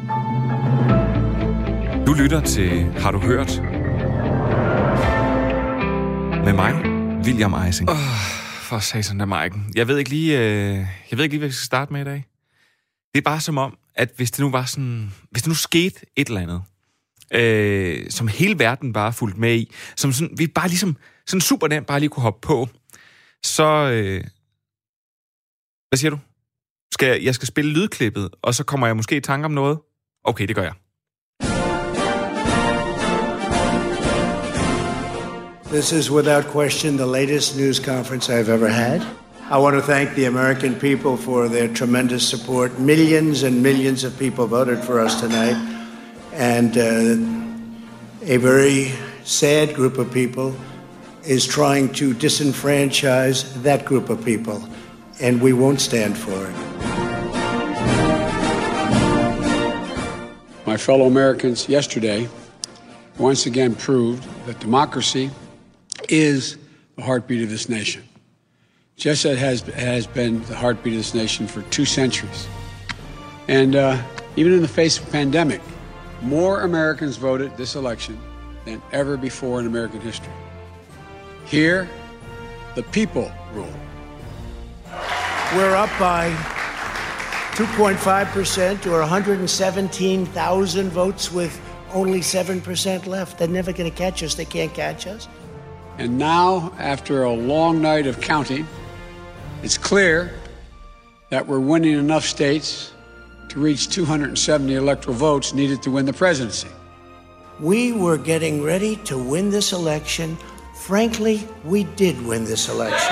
Du lytter til Har du hørt? Med mig, William Eising. For satan af Maiken. Jeg ved ikke lige, hvad vi skal starte med i dag. Det er bare som om, at hvis det nu skete et eller andet, som hele verden bare fulgt med i, som sådan, vi bare ligesom, sådan super nemt bare lige kunne hoppe på, så, hvad siger du? Jeg skal spille lydklippet, og så kommer jeg måske i tanke om noget? Okay, det gør jeg. This is without question the latest news conference I've ever had. I want to thank the American people for their tremendous support. Millions and millions of people voted for us tonight. And a very sad group of people is trying to disenfranchise that group of people. And we won't stand for it. My fellow Americans yesterday once again proved that democracy is the heartbeat of this nation. Just as it has been the heartbeat of this nation for 2 centuries. And even in the face of a pandemic, more Americans voted this election than ever before in American history. Here, the people rule. We're up by 2.5% or 117,000 votes with only 7% left. They're never going to catch us. They can't catch us. And now, after a long night of counting, it's clear that we're winning enough states to reach 270 electoral votes needed to win the presidency. We were getting ready to win this election. Frankly, we did win this election.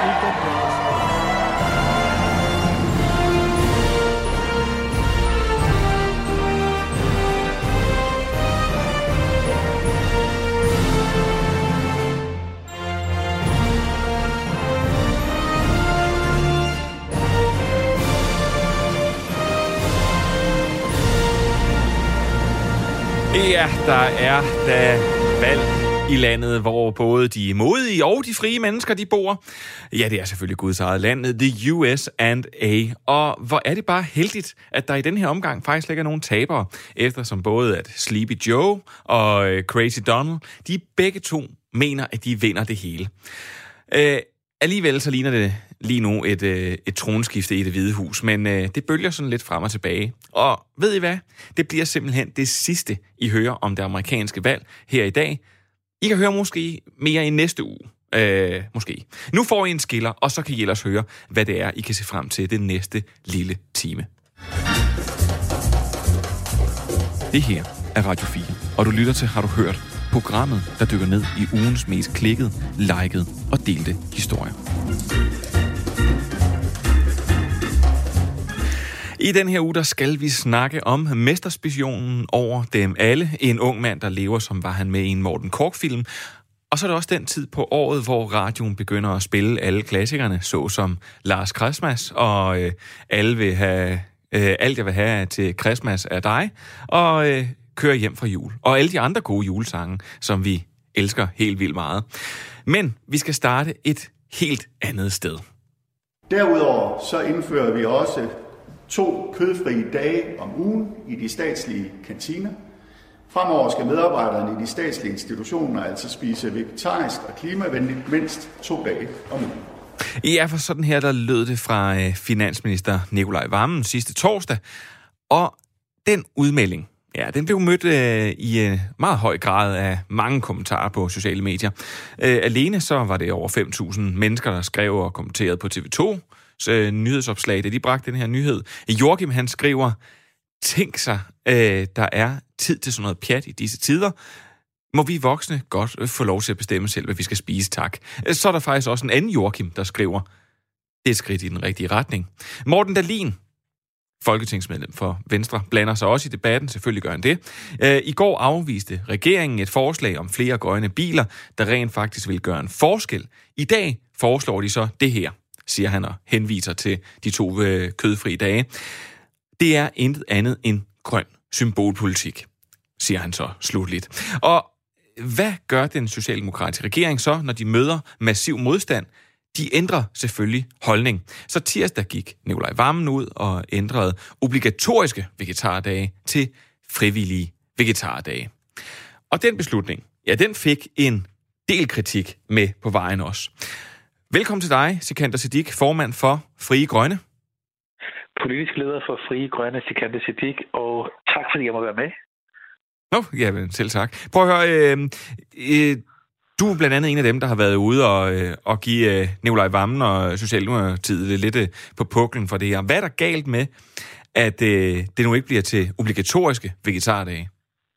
Ja, der er da valg i landet, hvor både de modige og de frie mennesker, de bor. Ja, det er selvfølgelig Guds eget land, the USA. Og hvor er det bare heldigt, at der i den her omgang faktisk ligger nogle tabere, eftersom både at Sleepy Joe og Crazy Donald, de begge to mener, at de vinder det hele. Alligevel så ligner det lige nu et tronskifte i Det Hvide Hus, men det bølger sådan lidt frem og tilbage. Og ved I hvad? Det bliver simpelthen det sidste, I hører om det amerikanske valg her i dag. I kan høre måske mere i næste uge. Måske. Nu får I en skiller, og så kan I ellers høre, hvad det er, I kan se frem til den næste lille time. Det her er Radio 4, og du lytter til Har du hørt? Programmet, der dykker ned i ugens mest klikkede, likede og delte historier. I den her uge, der skal vi snakke om mesterspionen over dem alle. En ung mand, der lever, som var han med i en Morten Korch-film. Og så er det også den tid på året, hvor radioen begynder at spille alle klassikerne, såsom Lars Christmas og alt jeg vil have til Christmas er dig, og Kør hjem fra jul. Og alle de andre gode julesange, som vi elsker helt vildt meget. Men vi skal starte et helt andet sted. Derudover så indfører vi også 2 kødfrie dage om ugen i de statslige kantiner. Fremover skal medarbejderne i de statslige institutioner altså spise vegetarisk og klimavenligt mindst 2 dage om ugen. Ja, for sådan her, der lød det fra finansminister Nicolai Wammen sidste torsdag. Og den udmelding, ja, den blev mødt i meget høj grad af mange kommentarer på sociale medier. Alene så var det over 5.000 mennesker, der skrev og kommenterede på TV2's nyhedsopslag, da de bragte den her nyhed. Joachim, han skriver, tænk sig, der er tid til sådan noget pjat i disse tider. Må vi voksne godt få lov til at bestemme selv, hvad vi skal spise, tak. Så er der faktisk også en anden Joachim, der skriver, det er et skridt i den rigtige retning. Morten Dahlin, folketingsmedlem for Venstre, blander sig også i debatten, selvfølgelig gør han det. I går afviste regeringen et forslag om flere grønne biler, der rent faktisk vil gøre en forskel. I dag foreslår de så det her, siger han og henviser til de 2 kødfrie dage. Det er intet andet end grøn symbolpolitik, siger han så slutligt. Og hvad gør den socialdemokratiske regering så, når de møder massiv modstand? de ændrer selvfølgelig holdning. Så tirsdag gik Nicolai Wammen ud og ændrede obligatoriske vegetardage til frivillige vegetardage. Og den beslutning, ja, den fik en del kritik med på vejen også. Velkommen til dig, Sikander Siddique, formand for Frie Grønne. Politisk leder for Frie Grønne, Sikander Siddique, og tak fordi jeg må være med. Ja, selv tak. Prøv at høre, du er blandt andet en af dem, der har været ude og give Nicolai Wammen og Socialdemokratiet lidt på puklen for det her. Hvad er der galt med, at det nu ikke bliver til obligatoriske vegetardage?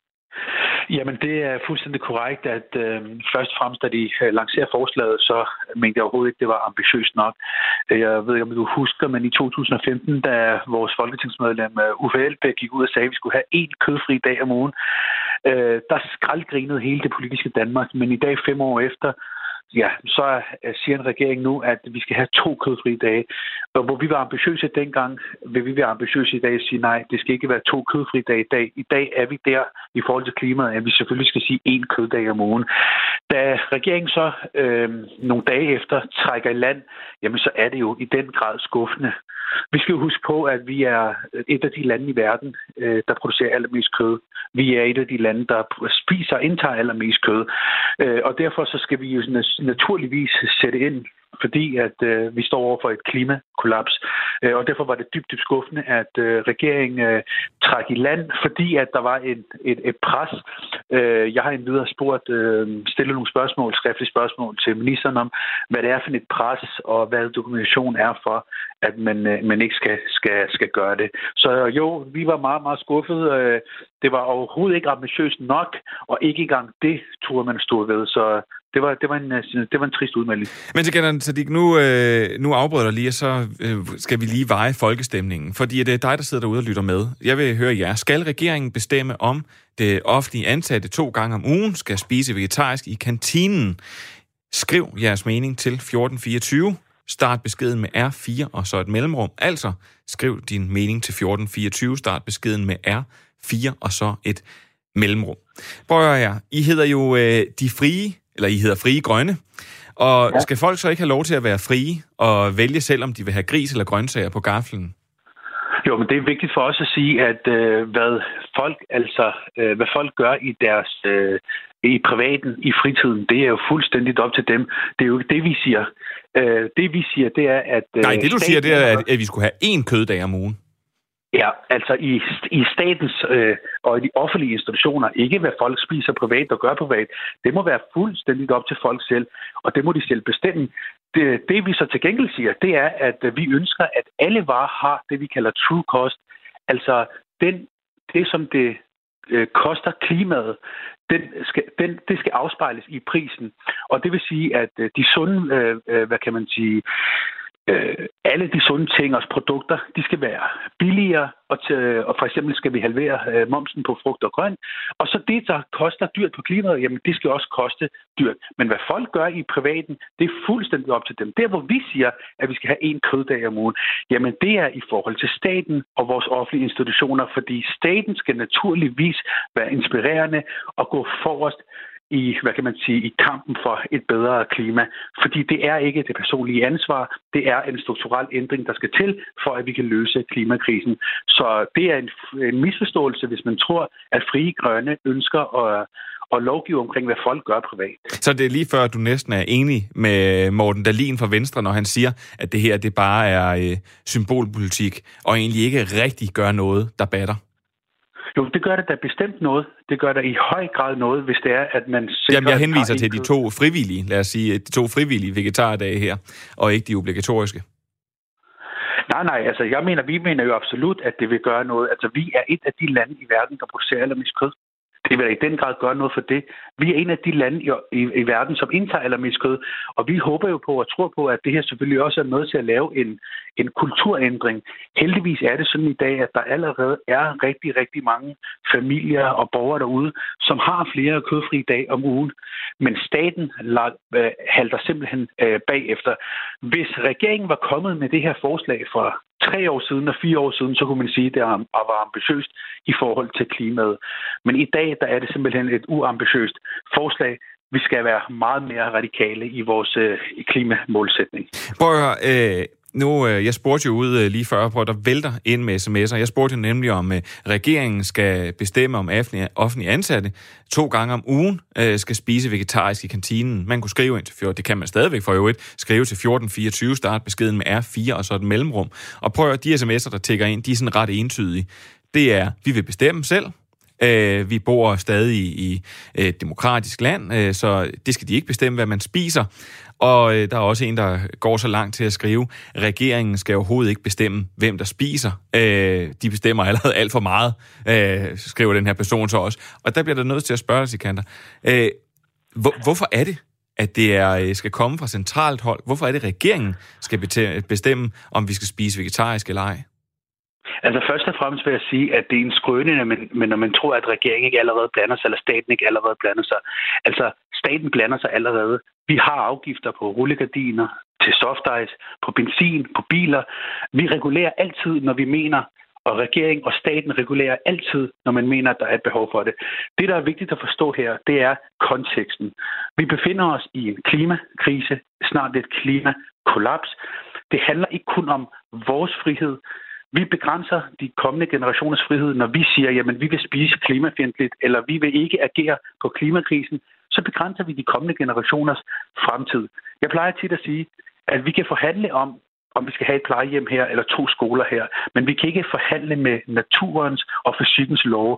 Jamen, det er fuldstændig korrekt, at først og fremmest, da de lancerer forslaget, så mente jeg overhovedet ikke, det var ambitiøst nok. Jeg ved ikke, om du husker, men i 2015, da vores folketingsmedlem Uffe Elbæk gik ud og sagde, at vi skulle have 1 kødfri dag om ugen, der skraldgrinede hele det politiske Danmark. Men i dag, 5 år efter, ja, så siger en regering nu, at vi skal have 2 kødfri dage. Og hvor vi var ambitiøse dengang, vil vi være ambitiøse i dag og sige, nej, det skal ikke være 2 kødfri dage i dag. I dag er vi der i forhold til klimaet, at vi selvfølgelig skal sige 1 køddag om ugen. Da regeringen så nogle dage efter trækker i land, jamen så er det jo i den grad skuffende. Vi skal jo huske på, at vi er et af de lande i verden, der producerer allermest kød. Vi er et af de lande, der spiser og indtager allermest kød. Og derfor så skal vi jo naturligvis sætte ind, fordi at vi står over for et klimakollaps. Og derfor var det dybt skuffende, at regeringen trak i land, fordi at der var et pres. Jeg har endvidere stillet nogle skriftlige spørgsmål til ministeren om, hvad det er for et pres, og hvad dokumentationen er for, at man ikke skal gøre det. Så jo, vi var meget, meget skuffede. Det var overhovedet ikke ambitiøst nok, og ikke engang det turde man stå ved. Så det var en trist udmelding. Men Sikander Siddique, nu afbryder jeg lige, og så skal vi lige veje folkestemningen. Fordi det er dig, der sidder derude og lytter med. Jeg vil høre jer. Skal regeringen bestemme, om det offentlige ansatte 2 gange om ugen skal spise vegetarisk i kantinen? Skriv jeres mening til 1424. Start beskeden med R4 og så et mellemrum. Altså, skriv din mening til 1424. Start beskeden med R4 og så et mellemrum. Prøv at høre her. I hedder jo de frie, eller I hedder Frie Grønne. Og skal folk så ikke have lov til at være frie og vælge selv, om de vil have gris eller grøntsager på gaflen? Jo, men det er vigtigt for os at sige, at hvad folk gør i deres i privaten, i fritiden, det er jo fuldstændigt op til dem. Det er jo ikke det, vi siger. Det vi siger, det er, at... Nej, det du siger, det er, at vi skulle have 1 køddag om ugen. Ja, altså i statens og i de offentlige institutioner, ikke hvad folk spiser privat og gør privat. Det må være fuldstændigt op til folk selv, og det må de selv bestemme. Det vi så til gengæld siger, det er, at vi ønsker, at alle varer har det, vi kalder true cost. Altså det som det koster klimaet, det skal afspejles i prisen. Og det vil sige, at de sunde, alle de sunde ting og produkter, de skal være billigere, og for eksempel skal vi halvere momsen på frugt og grønt. Og så det, der koster dyrt på klimaet, jamen det skal også koste dyrt. Men hvad folk gør i privaten, det er fuldstændig op til dem. Der, hvor vi siger, at vi skal have 1 køddag om ugen, jamen det er i forhold til staten og vores offentlige institutioner, fordi staten skal naturligvis være inspirerende og gå forrest i kampen for et bedre klima. Fordi det er ikke det personlige ansvar, det er en strukturel ændring, der skal til, for at vi kan løse klimakrisen. Så det er en misforståelse, hvis man tror, at Frie Grønne ønsker at lovgive omkring, hvad folk gør privat. Så det er lige før, at du næsten er enig med Morten Dahlin fra Venstre, når han siger, at det her det bare er symbolpolitik, og egentlig ikke rigtig gør noget, der batter? Jo, det gør det da bestemt noget. Det gør der i høj grad noget, hvis det er, at man... Jamen, jeg henviser til de 2 frivillige, lad os sige, de 2 frivillige vegetardage her, og ikke de obligatoriske. Nej, altså vi mener jo absolut, at det vil gøre noget. Altså, vi er et af de lande i verden, der producerer allermest kød. Det vil i den grad gøre noget for det. Vi er en af de lande i verden, som indtager allermest kød, og vi håber jo på og tror på, at det her selvfølgelig også er med til at lave en kulturændring. Heldigvis er det sådan i dag, at der allerede er rigtig, rigtig mange familier og borgere derude, som har flere kødfrie dage om ugen. Men staten halter simpelthen bagefter. Hvis regeringen var kommet med det her forslag for 3 år siden og 4 år siden, så kunne man sige, at det var ambitiøst i forhold til klimaet. Men i dag, der er det simpelthen et uambitiøst forslag. vi skal være meget mere radikale i vores klimamålsætning. Prøv at høre, jeg spurgte jo ud lige før, hvor der vælter ind med sms'er. Jeg spurgte jo nemlig, om regeringen skal bestemme, om offentlige ansatte 2 gange om ugen skal spise vegetarisk i kantinen. Man kunne skrive ind til det kan man stadigvæk for øvrigt, skrive til 1424, start beskeden med R4 og så et mellemrum. Og prøv at høre, de sms'er, der tikker ind, de er sådan ret entydige. Det er, vi vil bestemme selv. Vi bor stadig i et demokratisk land, så det skal de ikke bestemme, hvad man spiser. Og der er også en, der går så langt til at skrive, regeringen skal overhovedet ikke bestemme, hvem der spiser. De bestemmer allerede alt for meget, skriver den her person så også. Og der bliver der nødt til at spørge dig, Sikander. Hvorfor er det, at det skal komme fra centralt hold? Hvorfor er det, regeringen skal bestemme, om vi skal spise vegetarisk eller ej? Altså først og fremmest vil jeg sige, at det er en skrøne, men når man tror, at regeringen ikke allerede blander sig, eller staten ikke allerede blander sig. Altså staten blander sig allerede. Vi har afgifter på rullegardiner, til softice, på benzin, på biler. Vi regulerer altid, når vi mener, og regeringen og staten regulerer altid, når man mener, at der er et behov for det. Det, der er vigtigt at forstå her, det er konteksten. Vi befinder os i en klimakrise, snart et klimakollaps. Det handler ikke kun om vores frihed. Vi begrænser de kommende generationers frihed, når vi siger, jamen vi vil spise klimafjendtligt, eller vi vil ikke agere på klimakrisen, så begrænser vi de kommende generationers fremtid. Jeg plejer tit at sige, at vi kan forhandle om vi skal have et plejehjem her, eller 2 skoler her, men vi kan ikke forhandle med naturens og fysikkens love.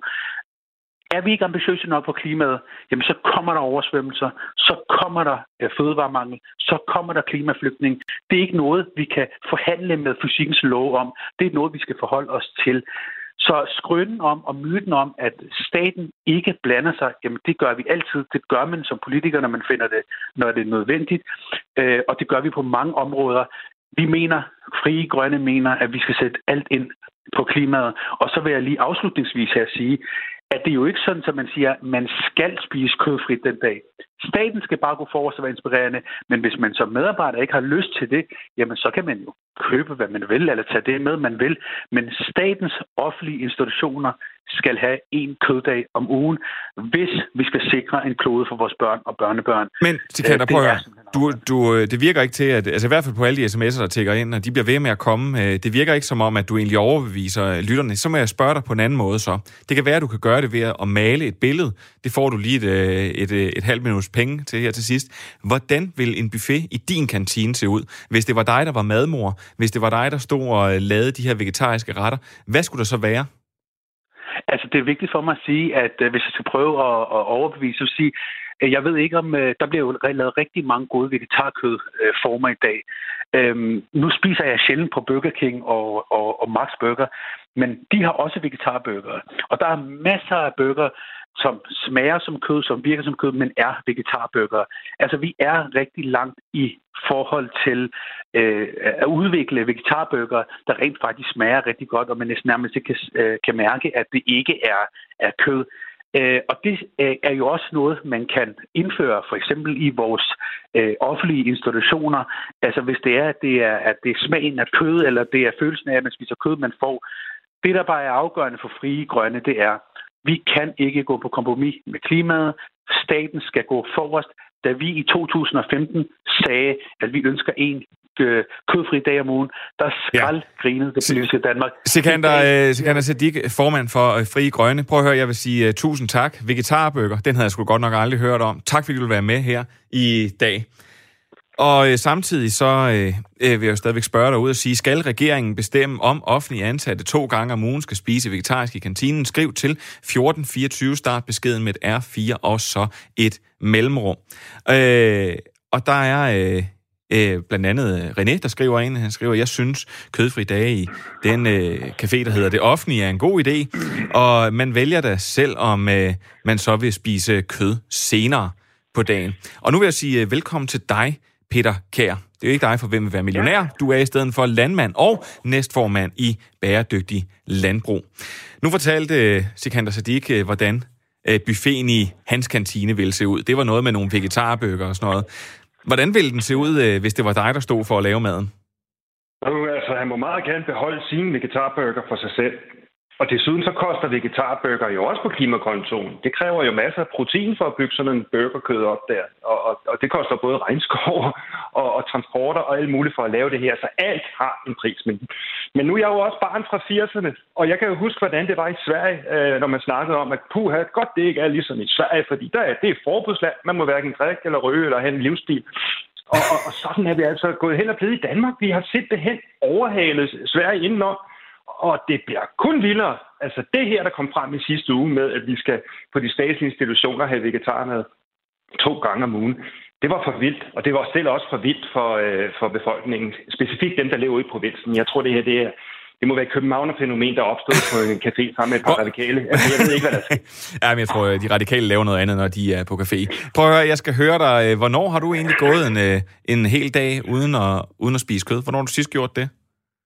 Er vi ikke ambitiøse nok på klimaet, jamen så kommer der oversvømmelser, så kommer der fødevaremangel, så kommer der klimaflygtning. Det er ikke noget, vi kan forhandle med fysikkens love om. Det er noget, vi skal forholde os til. Så skrønen om og myten om, at staten ikke blander sig, jamen det gør vi altid. Det gør man som politiker, når man finder det, når det er nødvendigt. Og det gør vi på mange områder. Vi mener, Frie Grønne mener, at vi skal sætte alt ind på klimaet. Og så vil jeg lige afslutningsvis her sige, at det er jo ikke sådan, at man siger, at man skal spise kødfrit den dag. Staten skal bare gå forrest og være inspirerende, men hvis man som medarbejder ikke har lyst til det, jamen så kan man jo købe, hvad man vil, eller tage det med, man vil. Men statens offentlige institutioner skal have 1 køddag om ugen, hvis vi skal sikre en klode for vores børn og børnebørn. Men, Sikander, prøv at høre. Det virker ikke til, at, altså i hvert fald på alle de sms'er, der tikker ind, og de bliver ved med at komme, det virker ikke som om, at du egentlig overbeviser lytterne. Så må jeg spørge dig på en anden måde så. Det kan være, at du kan gøre det ved at male et billede. Det får du lige et halvt minuts penge til her til sidst. Hvordan vil en buffet i din kantine se ud, hvis det var dig, der var madmor, hvis det var dig, der stod og lavede de her vegetariske retter? Hvad skulle der så være? Altså, det er vigtigt for mig at sige, at hvis jeg skal prøve at overbevise, så sige, jeg ved ikke om, der bliver jo lavet rigtig mange gode vegetarkødformer i dag. Nu spiser jeg sjældent på Burger King og Max Burger, men de har også vegetarburger. Og der er masser af burger, som smager som kød, som virker som kød, men er vegetarburger. Altså, vi er rigtig langt i forhold til at udvikle vegetarburger, der rent faktisk smager rigtig godt, og man næsten nærmest ikke kan mærke, at det ikke er kød. Og det er jo også noget, man kan indføre, for eksempel i vores offentlige institutioner. Altså, hvis det er, at det er smagen af kød, eller det er følelsen af, at man spiser kød, man får. Det, der bare er afgørende for Frie Grønne, det er, vi kan ikke gå på kompromis med klimaet. Staten skal gå forrest. Da vi i 2015 sagde, at vi ønsker 1 kødfri dag om ugen, der skraldgrinede det politiske Danmark. Sikander Siddique, formand for Frie Grønne. Prøv at høre, jeg vil sige tusind tak. Vegetarbøger, den havde jeg sgu godt nok aldrig hørt om. Tak fordi du vil være med her i dag. Og samtidig så vil jeg jo stadigvæk spørge dig ud og sige, skal regeringen bestemme, om offentlige ansatte 2 gange om ugen skal spise vegetarisk i kantinen? Skriv til 1424, start beskeden med et R4 og så et mellemrum. Og der er blandt andet René, der skriver ind. Han skriver, jeg synes kødfri dage i den café, der hedder Det Offentlige, er en god idé. Og man vælger da selv, om man så vil spise kød senere på dagen. Og nu vil jeg sige velkommen til dig, Peter Kjær. Det er jo ikke dig for Hvem vil være millionær. Du er i stedet for landmand og næstformand i Bæredygtig Landbrug. Nu fortalte Sikander Siddique, hvordan buffeten i hans kantine ville se ud. Det var noget med nogle vegetarbøger og sådan noget. Hvordan ville den se ud, hvis det var dig, der stod for at lave maden? Altså, han må meget gerne beholde sine vegetarbøger for sig selv. Og desuden så koster vegetarburger jo også på klimakontoen. Det kræver jo masser af protein for at bygge sådan en burgerkød op der. Og det koster både regnskov og transporter og alt muligt for at lave det her. Så alt har en pris. Men nu er jeg jo også barn fra 80'erne, og jeg kan jo huske, hvordan det var i Sverige, når man snakkede om, at godt det ikke er ligesom i Sverige, fordi det er forbudsland. Man må hverken drikke eller ryge eller have en livsstil. Og sådan er vi altså gået hen og blevet i Danmark. Vi har simpelthen overhalet Sverige indenom. Og det bliver kun vildere. Altså det her, der kom frem i sidste uge med, at vi skal på de statslige institutioner have vegetarmad 2 gange om ugen. Det var for vildt, og det var selv også for vildt for befolkningen. Specifikt dem, der lever i provinsen. Jeg tror, det her det må være et københavnerfænomen, der opstod på en café sammen med et par radikale. Altså, jeg ved ikke, hvad der sker. Ja, men jeg tror, de radikale laver noget andet, når de er på café. Prøv at høre, jeg skal høre dig. Hvornår har du egentlig gået en hel dag uden at spise kød? Hvornår har du sidst gjort det?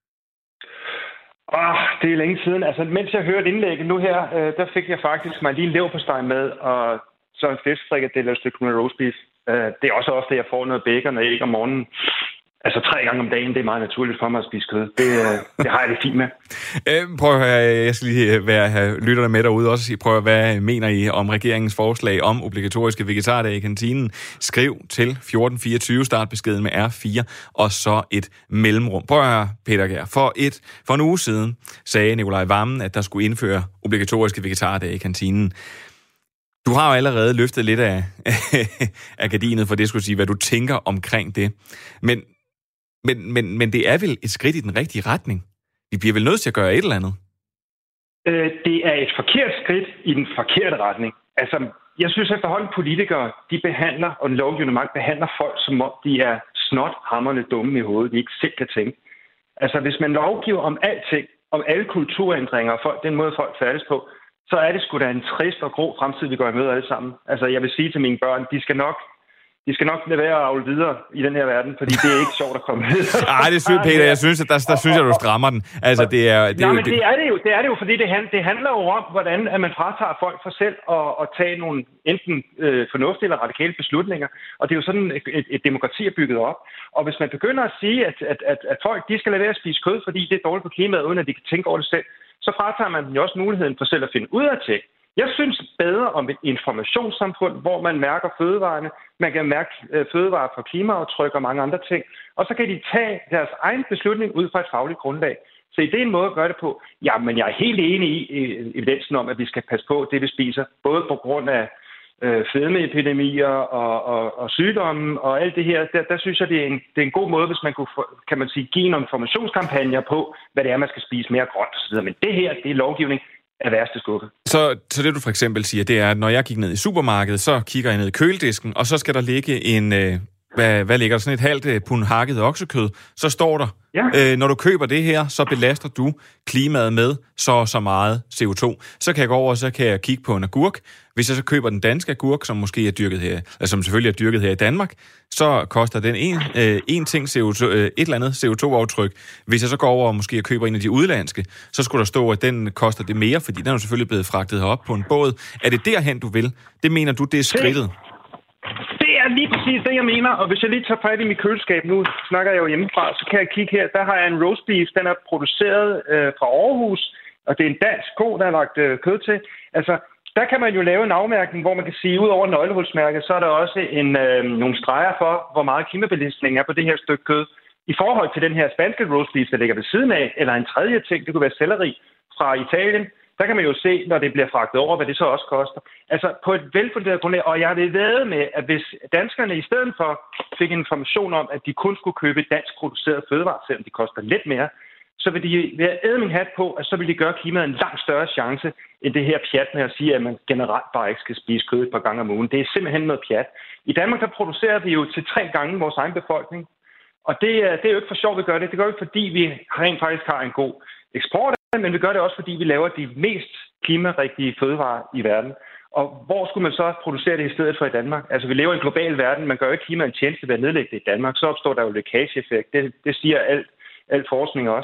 Det er længe siden. Altså, mens jeg hørte indlægget nu her, der fik jeg faktisk mig lige leverpostej med, og så en flæskfrikadelle og et stykke med roast beef. Det er også ofte, at jeg får noget bacon og æg om morgenen. Altså 3 gange om dagen, det er meget naturligt for mig at spise kød. Det har jeg det fint med. Prøv at høre, jeg skal lige have lytterne med derude også. Prøv at hvad mener I om regeringens forslag om obligatoriske vegetardage i kantinen? Skriv til 1424, startbeskeden med R4, og så et mellemrum. Prøv at høre, Peter Kjær. For en uge siden sagde Nicolai Wammen, at der skulle indføre obligatoriske vegetardage i kantinen. Du har jo allerede løftet lidt af gardinet, for det skulle sige, hvad du tænker omkring det. Men det er vel et skridt i den rigtige retning? Vi bliver vel nødt til at gøre et eller andet? Det er et forkert skridt i den forkerte retning. Altså, jeg synes efterhånden politikere, de behandler, og den lovgivende magt behandler folk, som om de er snothamrende dumme i hovedet, de ikke selv kan tænke. Altså, hvis man lovgiver om alting, om alle kulturændringer og den måde, folk færdes på, så er det sgu da en trist og grå fremtid, vi går i møde alle sammen. Altså, jeg vil sige til mine børn, de skal nok lade være at avle videre i den her verden, fordi det er ikke sjovt at komme videre. Ej, det er sygt, Peter. Jeg synes, at der synes jeg, du strammer den. Altså, det er jo, fordi det handler jo om, hvordan at man fratager folk for selv at tage nogle enten fornuftige eller radikale beslutninger. Og det er jo sådan, et demokrati er bygget op. Og hvis man begynder at sige, at folk de skal lade være at spise kød, fordi det er dårligt for klimaet, uden at de kan tænke over det selv, så fratager man jo også muligheden for selv at finde ud af ting. Jeg synes bedre om et informationssamfund, hvor man mærker fødevarene, man kan mærke fødevarer for klimaaftryk og mange andre ting, og så kan de tage deres egen beslutning ud fra et fagligt grundlag. Så det er en måde at gøre det på. Ja, men jeg er helt enig i evidensen om, at vi skal passe på det, vi spiser, både på grund af fedmeepidemier og sygdomme og alt det her. Der synes jeg, det er en god måde, hvis man kunne, kan man sige, give nogle informationskampagner på, hvad det er, man skal spise mere grønt osv. Men det her, det er lovgivning af værste skuffe. Så det du for eksempel siger, det er, at når jeg gik ned i supermarkedet, så kigger jeg ned i køledisken, og så skal der ligge en, hvad ligger der, sådan et halvt pund hakket oksekød, så står der, når du køber det her, så belaster du klimaet med så meget CO2. Så kan jeg gå over, og så kan jeg kigge på en agurk. Hvis jeg så køber den danske agurk, som måske er dyrket her, altså som selvfølgelig er dyrket her i Danmark, så koster den en ting CO2, et eller andet CO2-aftryk. Hvis jeg så går over og måske køber en af de udlandske, så skulle der stå, at den koster det mere, fordi den er jo selvfølgelig blevet fragtet herop på en båd. Er det derhen, du vil? Det mener du, det er skridtet? Det er lige præcis det, jeg mener. Og hvis jeg lige tager fat i mit køleskab, nu snakker jeg jo hjemmefra, så kan jeg kigge her. Der har jeg en roast beef, den er produceret fra Aarhus, og det er en dansk ko, der er lagt kød til. Altså, der kan man jo lave en afmærkning, hvor man kan sige, ud over nøglehulsmærket, så er der også nogle streger for, hvor meget klimabelastning er på det her stykke kød. I forhold til den her spanske roast beef, der ligger ved siden af, eller en tredje ting, det kunne være selleri fra Italien, der kan man jo se, når det bliver fragtet over, hvad det så også koster. Altså på et velfunderet grundlag, og jeg vil vædde med, at hvis danskerne i stedet for fik information om, at de kun skulle købe dansk produceret fødevarer, selvom de koster lidt mere, så vil de være æde min hat på, at så vil de gøre klimaet en langt større chance, end det her pjat med at sige, at man generelt bare ikke skal spise kød et par gange om ugen. Det er simpelthen noget pjat. I Danmark, der producerer vi jo til 3 gange vores egen befolkning. Og det er jo ikke for sjovt, vi gør det. Det gør vi, fordi vi rent faktisk har en god eksport, men vi gør det også, fordi vi laver de mest klimarigtige fødevarer i verden. Og hvor skulle man så producere det i stedet for i Danmark? Altså, vi lever i en global verden. Man gør jo ikke klimaet en tjeneste ved at nedlægge det i Danmark. Så opstår der jo lækageeffekt. Det siger alt forskning også.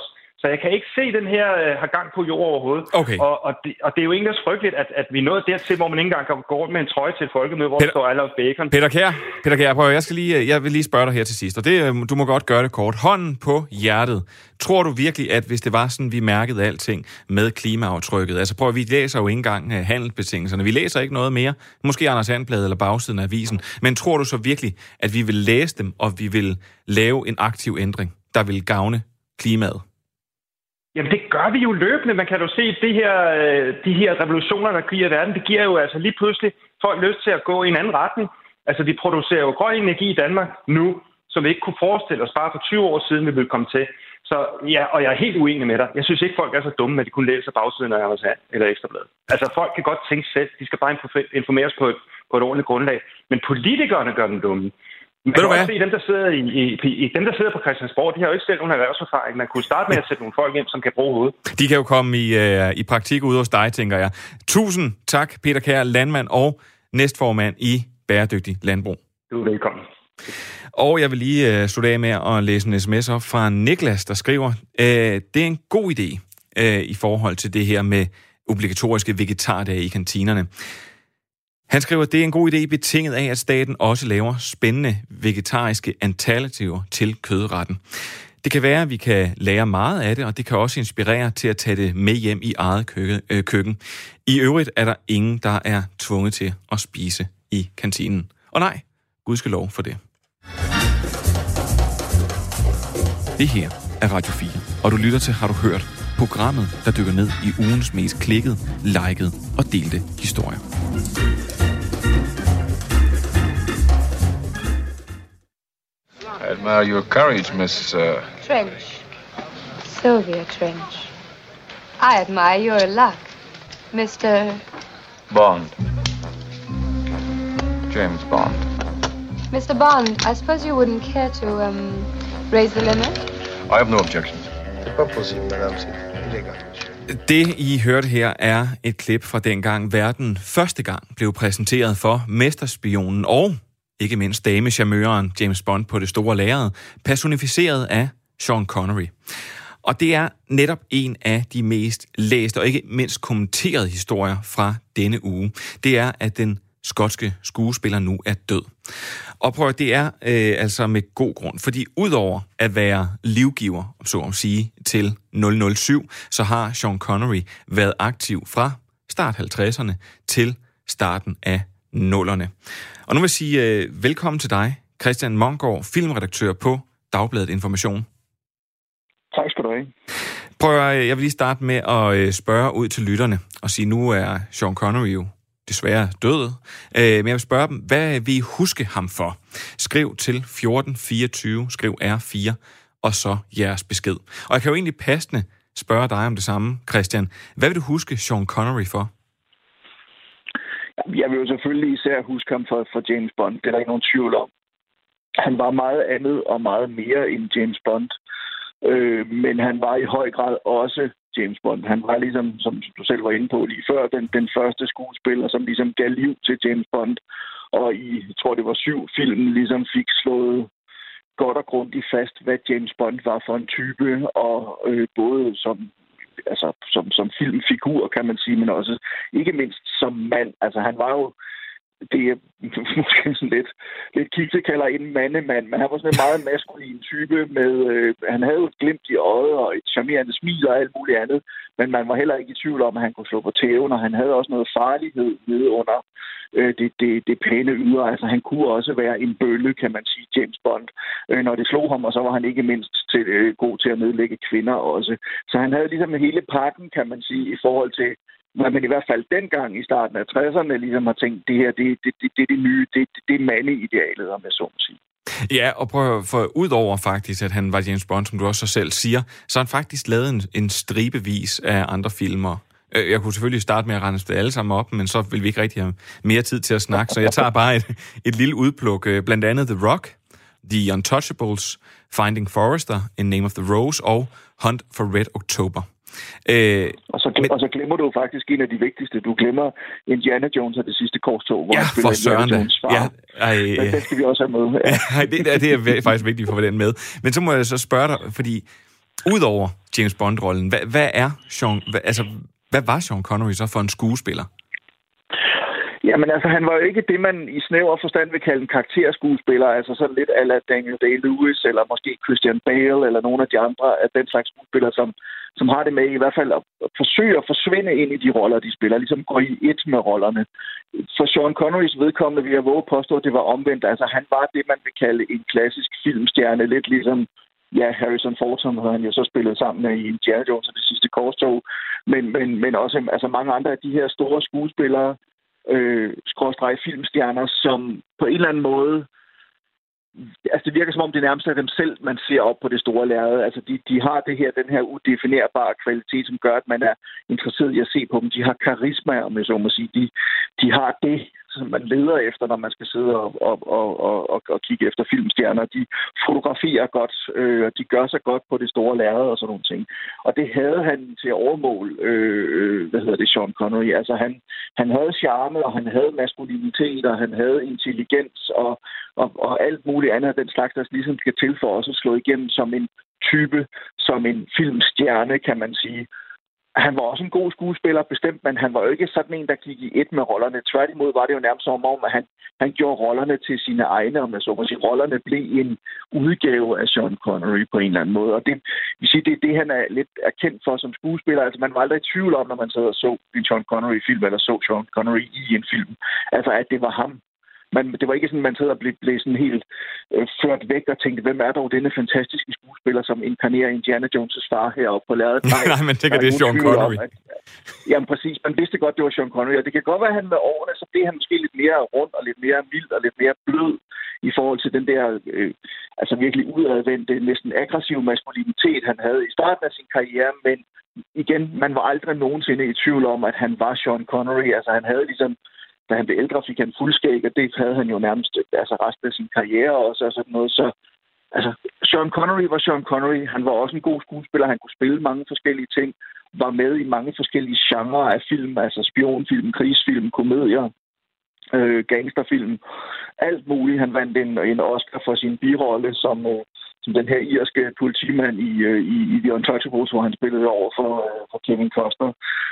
Så jeg kan ikke se, den her har gang på jord overhovedet. Okay. Og det er jo egentlig frygteligt, at vi er nået dertil, hvor man ikke engang kan gå rundt med en trøje til et folkemøde, hvor der står I love bacon. Peter Kjær, prøv, jeg vil lige spørge dig her til sidst, og det, du må godt gøre det kort. Hånden på hjertet. Tror du virkelig, at hvis det var sådan, vi mærkede alting med klimaaftrykket? Altså prøv, vi læser jo ikke engang handelsbetingelserne. Vi læser ikke noget mere. Måske Anders Handblad eller bagsiden af avisen. Men tror du så virkelig, at vi vil læse dem, og vi vil lave en aktiv ændring, der vil gavne klimaet? Jamen, det gør vi jo løbende. Man kan jo se, de her revolutioner, der giver verden, det giver jo altså lige pludselig folk lyst til at gå i en anden retning. Altså, vi producerer jo grøn energi i Danmark nu, som vi ikke kunne forestille os bare for 20 år siden, vi ville komme til. Så ja, og jeg er helt uenig med dig. Jeg synes ikke, folk er så dumme, at de kunne læse bagsiden af Anders And eller Ekstrabladet. Altså, folk kan godt tænke selv. De skal bare informeres på et ordentligt grundlag. Men politikerne gør den dumme. Man kan også se, dem, der sidder på Christiansborg, de har jo ikke selv nogen erhvervserfaring. Man kunne starte med at sætte nogle folk ind, som kan bruge hovedet. De kan jo komme i praktik ude hos dig, tænker jeg. Tusind tak, Peter Kjær, landmand og næstformand i Bæredygtig Landbrug. Du er velkommen. Og jeg vil lige slutte af med at læse en sms op fra Niklas, der skriver, det er en god idé i forhold til det her med obligatoriske vegetardage i kantinerne. Han skriver, at det er en god idé betinget af, at staten også laver spændende vegetariske alternativer til kødretten. Det kan være, at vi kan lære meget af det, og det kan også inspirere til at tage det med hjem i eget køkken. I øvrigt er der ingen, der er tvunget til at spise i kantinen. Og nej, gudskelov for det. Det her er Radio 4, og du lytter til, har du hørt, programmet, der dykker ned i ugens mest klikkede, likede og delte historier. I admire your courage, Miss... Trench. Sylvia Trench. I admire your luck, Mr... Bond. James Bond. Mr. Bond, I suppose you wouldn't care to, raise the limit? I have no objections. Det, I hørte her, er et klip fra dengang verden første gang blev præsenteret for mesterspionen og ikke mindst damecharmøren James Bond på det store lærred, personificeret af Sean Connery. Og det er netop en af de mest læste og ikke mindst kommenterede historier fra denne uge. Det er, at den skotske skuespiller nu er død. Og prøv at det er altså med god grund, fordi udover at være livgiver, så at sige, til 007, så har Sean Connery været aktiv fra start 50'erne til starten af 0'erne. Og nu vil jeg sige velkommen til dig, Christian Mongård, filmredaktør på Dagbladet Information. Tak skal du have. Jeg vil lige starte med at spørge ud til lytterne og sige, nu er Sean Connery jo desværre død. Men jeg vil spørge dem, hvad vil I huske ham for? Skriv til 1424, skriv R4, og så jeres besked. Og jeg kan jo egentlig passende spørge dig om det samme, Christian. Hvad vil du huske Sean Connery for? Jeg vil jo selvfølgelig især huske ham for James Bond. Det er der ikke nogen tvivl om. Han var meget andet og meget mere end James Bond. Men han var i høj grad også James Bond. Han var ligesom, som du selv var inde på lige før, den første skuespiller, som ligesom gav liv til James Bond. Og jeg tror det var 7 film, ligesom fik slået godt og grundigt fast, hvad James Bond var for en type, og både som filmfigur, kan man sige, men også ikke mindst som mand. Altså han var jo, det er måske sådan lidt kikset kalder en mandemand, men han var sådan en meget maskulin type med, han havde jo et glimt i øjet og et charmerende smil og alt muligt andet, men man var heller ikke i tvivl om, at han kunne slå på tæven, og han havde også noget farlighed nede under det pæne ydre. Altså han kunne også være en bølle, kan man sige, James Bond, når det slog ham, og så var han ikke mindst god til at nedlægge kvinder også. Så han havde ligesom hele pakken, kan man sige, i forhold til men i hvert fald dengang i starten af 60'erne ligesom har tænkt, det her, det er det nye, det er mandeidealet, om jeg så må sige. Ja, og prøv for udover faktisk, at han var James Bond, som du også selv siger, så har han faktisk lavet en stribevis af andre filmer. Jeg kunne selvfølgelig starte med at rende det alle sammen op, men så vil vi ikke rigtig have mere tid til at snakke, så jeg tager bare et lille udpluk. Blandt andet The Rock, The Untouchables, Finding Forrester, In Name of the Rose og Hunt for Red October. Og så glemmer du faktisk en af de vigtigste. Du glemmer Indiana Jones og det sidste korstog, hvor han spiller Indiana Jones far. Men den skal vi også have med. Ja. Det er faktisk vigtigt for at få den med. Men så må jeg så spørge dig, fordi Udover James Bond-rollen, hvad var Sean Connery så for en skuespiller? Jamen altså, han var jo ikke det, man i snæver forstand vil kalde en karakterskuespiller, altså sådan lidt a la Daniel Day-Lewis, eller måske Christian Bale, eller nogle af de andre af den slags skuespillere, som har det med i hvert fald at forsøge at forsvinde ind i de roller, de spiller, ligesom gå i et med rollerne. For Sean Connerys vedkommende vil jeg våge påstå, at det var omvendt. Altså, han var det, man vil kalde en klassisk filmstjerne, lidt ligesom Harrison Ford, som han jo så spillet sammen med i Indiana Jones og Det sidste korstog, men også altså mange andre af de her store skuespillere, filmstjerner, som på en eller anden måde, altså det virker som om det nærmest er dem selv, man ser op på det store lærred. Altså de har den her udefinerbare kvalitet, som gør, at man er interesseret i at se på dem. De har karisma, om jeg så må sige. De har det, som man leder efter, når man skal sidde og kigge efter filmstjerner. De fotograferer godt, og de gør sig godt på det store lærred og sådan nogle ting. Og det havde han til overmål, Sean Connery. Altså han havde charme, og han havde maskulinitet, og han havde intelligens, og alt muligt andet af den slags, der ligesom skal til for os at slå igennem som en type, som en filmstjerne, kan man sige. Han var også en god skuespiller, bestemt, men han var jo ikke sådan en, der gik i et med rollerne. Tværtimod var det jo nærmest som om, at han gjorde rollerne til sine egne, om jeg så må sige. Rollerne blev en udgave af Sean Connery på en eller anden måde. Og det vil sige, det er det, han er lidt kendt for som skuespiller. Altså, man var aldrig i tvivl om, når man sad og så en Sean Connery-film, eller så Sean Connery i en film. Altså, at det var ham. Det var ikke sådan, man sad og blev sådan helt ført væk og tænkte, hvem er dog denne fantastiske skuespiller, som inkarnerer Indiana Jones' far heroppe på lærredet? Nej, men det er Sean Connery. Jamen præcis, man vidste godt, det var Sean Connery, og det kan godt være, at han med årene, så blev han måske lidt mere rund og lidt mere mild og lidt mere blød i forhold til den der virkelig udadvendte, næsten aggressiv maskulinitet, han havde i starten af sin karriere, men igen, man var aldrig nogensinde i tvivl om, at han var Sean Connery. Altså han havde ligesom, da han blev ældre, fik han fuldskæg, og det havde han jo nærmest resten af sin karriere også og sådan noget. Så Sean Connery var Sean Connery. Han var også en god skuespiller. Han kunne spille mange forskellige ting. Var med i mange forskellige genrer af film, altså spionfilm, krigsfilm, komedier, gangsterfilm, alt muligt. Han vandt en Oscar for sin birolle som den her irske politimand i The Untouchables, hvor han spillede over for Kevin Costner.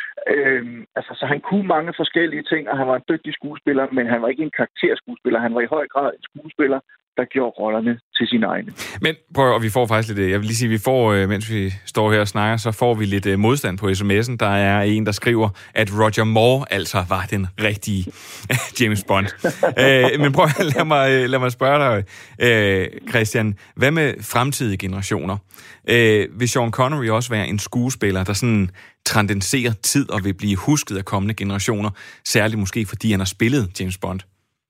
Så han kunne mange forskellige ting, og han var en dygtig skuespiller, men han var ikke en karakterskuespiller. Han var i høj grad en skuespiller, der gjorde rollerne til sine egne. Men prøv, og vi får faktisk lidt, jeg vil lige sige, vi får, mens vi står her og snakker, så får vi lidt modstand på sms'en. Der er en, der skriver, at Roger Moore altså var den rigtige James Bond. Men prøv, lad mig spørge dig, Christian, hvad med fremtidige generationer? Vil Sean Connery også være en skuespiller, der sådan transcenderer tid og vil blive husket af kommende generationer, særligt måske fordi han har spillet James Bond?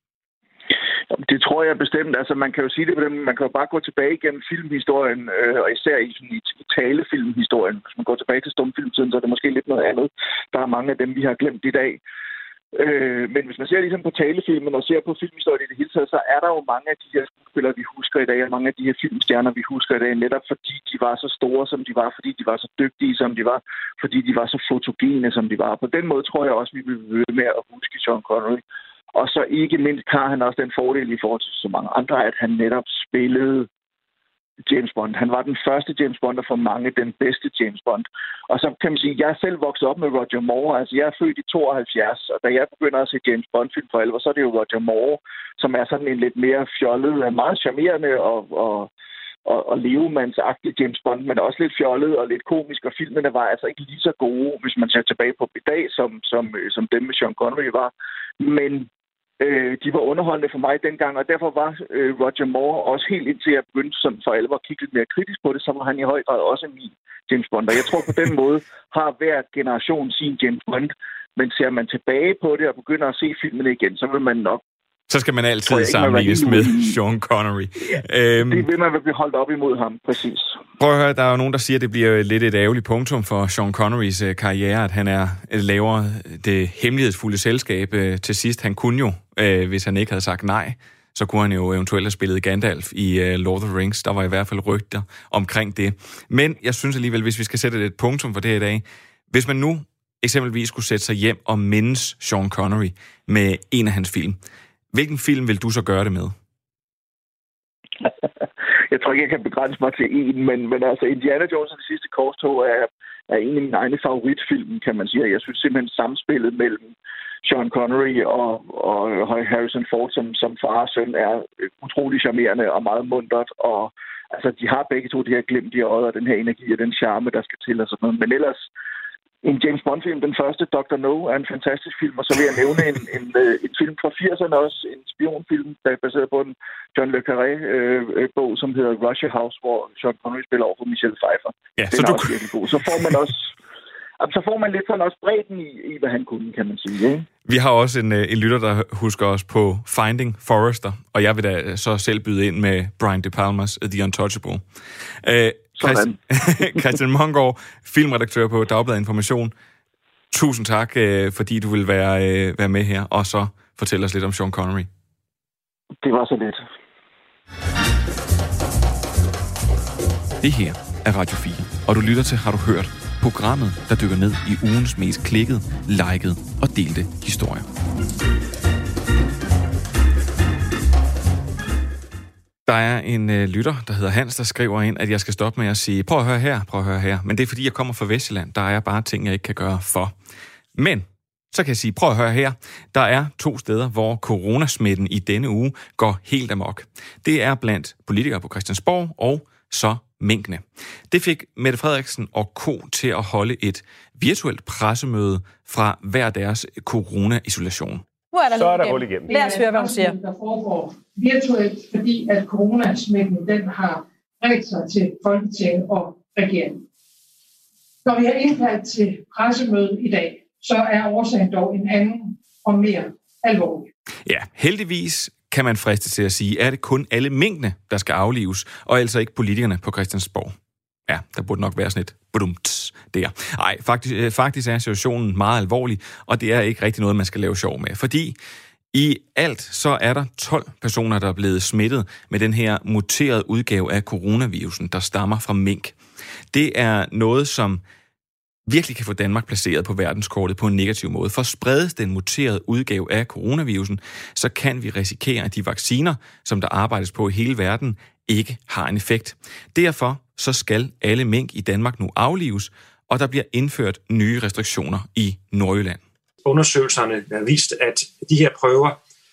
Det tror jeg bestemt. Altså, man kan jo sige det på dem. Man kan jo bare gå tilbage igennem filmhistorien, og især i talefilmhistorien. Hvis man går tilbage til stumfilmtiden, så er det måske lidt noget andet. Der er mange af dem, vi har glemt i dag. Men hvis man ser ligesom på talefilmen og ser på filmhistorien i det hele taget, så er der jo mange af de her skuespillere, vi husker i dag, og mange af de her filmstjerner, vi husker i dag, netop fordi de var så store, som de var, fordi de var så dygtige, som de var, fordi de var så fotogene, som de var. På den måde tror jeg også, vi vil blive med at huske Sean Connery. Og så ikke mindst har han også den fordel i forhold til så mange andre, at han netop spillede James Bond. Han var den første James Bond, og for mange den bedste James Bond. Og så kan man sige, at jeg er selv vokset op med Roger Moore. Altså, jeg er født i 72, og da jeg begynder at se James Bond-film for alvor, så er det jo Roger Moore, som er sådan en lidt mere fjollet, meget charmerende og levemandsagtig James Bond, men også lidt fjollet og lidt komisk, og filmene var altså ikke lige så gode, hvis man ser tilbage på i dag, som dem med Sean Connery var. Men de var underholdende for mig dengang, og derfor var Roger Moore også helt indtil jeg begyndte som for alvor at kigge lidt mere kritisk på det, så var han i høj grad også min James Bond. Og jeg tror på den måde har hver generation sin James Bond, men ser man tilbage på det og begynder at se filmene igen, så vil man nok. Så skal man altid sammenlignes med Sean Connery. Det vil man blive holdt op imod ham, præcis. Prøv at høre, der er jo nogen, der siger, at det bliver lidt et ærgerligt punktum for Sean Connerys karriere, at han laver det hemmelighedsfulde selskab til sidst. Han kunne jo, hvis han ikke havde sagt nej, så kunne han jo eventuelt have spillet Gandalf i Lord of the Rings. Der var i hvert fald rygter omkring det. Men jeg synes alligevel, hvis vi skal sætte et punktum for det i dag, hvis man nu eksempelvis skulle sætte sig hjem og mindes Sean Connery med en af hans film, hvilken film vil du så gøre det med? Jeg tror ikke, jeg kan begrænse mig til én, men altså Indiana Jones og det sidste korstog er en af mine egne favoritfilm, kan man sige. Jeg synes simpelthen samspillet mellem Sean Connery og Harrison Ford som far og søn er utrolig charmerende og meget muntert, og altså de har begge to det her glimt i øjet og den her energi og den charme, der skal til og sådan noget. Men ellers en James Bond-film, den første, Dr. No, er en fantastisk film, og så vil jeg nævne en film fra 80'erne også, en spionfilm, der er baseret på en John le Carré-bog, som hedder Russia House, hvor Sean Connery spiller over for Michelle Pfeiffer. Ja, den er også virkelig god. Så får man lidt sådan også bredden i, hvad han kunne, kan man sige. Ikke? Vi har også en lytter, der husker os på Finding Forrester, og jeg vil da så selv byde ind med Brian De Palmas The Untouchable. Christian Mongård, filmredaktør på Dagbladet Information. Tusind tak, fordi du vil være med her, og så fortælle os lidt om Sean Connery. Det var så lidt. Det her er Radio 4, og du lytter til Har du hørt? Programmet, der dykker ned i ugens mest klikkede, likede og delte historier. Der er en lytter, der hedder Hans, der skriver ind, at jeg skal stoppe med at sige, prøv at høre her. Men det er fordi, jeg kommer fra Vestjylland. Der er bare ting, jeg ikke kan gøre for. Men så kan jeg sige, prøv at høre her. Der er 2 steder, hvor coronasmitten i denne uge går helt amok. Det er blandt politikere på Christiansborg og så minkene. Det fik Mette Frederiksen og Co. til at holde et virtuelt pressemøde fra hver deres corona-isolation. Så er der hul igennem. Lad os høre, hvad hun siger. Der foregår virtuelt, fordi at coronasmitten den har bredt sig til Folketinget og regeringen. Når vi har indkaldt til pressemøde i dag, så er årsagen dog en anden og mere alvorlig. Ja, heldigvis kan man friste til at sige, er det kun alle minkene, der skal aflives, og altså ikke politikerne på Christiansborg. Ja, der burde nok være sådan et budumts der. Nej, faktisk er situationen meget alvorlig, og det er ikke rigtig noget, man skal lave sjov med. Fordi i alt så er der 12 personer, der er blevet smittet med den her muterede udgave af coronavirusen, der stammer fra mink. Det er noget, som virkelig kan få Danmark placeret på verdenskortet på en negativ måde. For spredes den muterede udgave af coronavirusen, så kan vi risikere, at de vacciner, som der arbejdes på i hele verden, ikke har en effekt. Derfor så skal alle mink i Danmark nu aflives, og der bliver indført nye restriktioner i Nordjylland. Undersøgelserne har vist, at de her prøver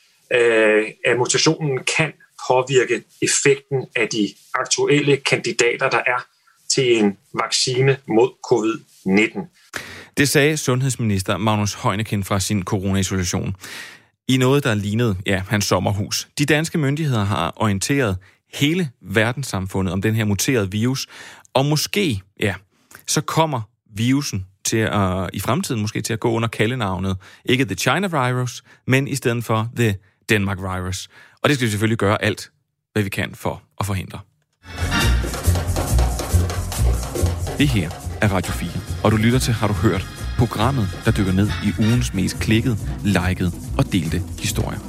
af mutationen kan påvirke effekten af de aktuelle kandidater, der er til en vaccine mod covid-19. Det sagde sundhedsminister Magnus Heunicke fra sin corona-isolation. I noget, der lignede hans sommerhus. De danske myndigheder har orienteret hele verdenssamfundet om den her muterede virus, og måske, så kommer virusen til i fremtiden måske til at gå under kaldenavnet, ikke The China Virus, men i stedet for The Denmark Virus. Og det skal vi selvfølgelig gøre alt, hvad vi kan for at forhindre. Det her er Radio 4, og du lytter til Har du hørt? Programmet, der dykker ned i ugens mest klikkede, likede og delte historier.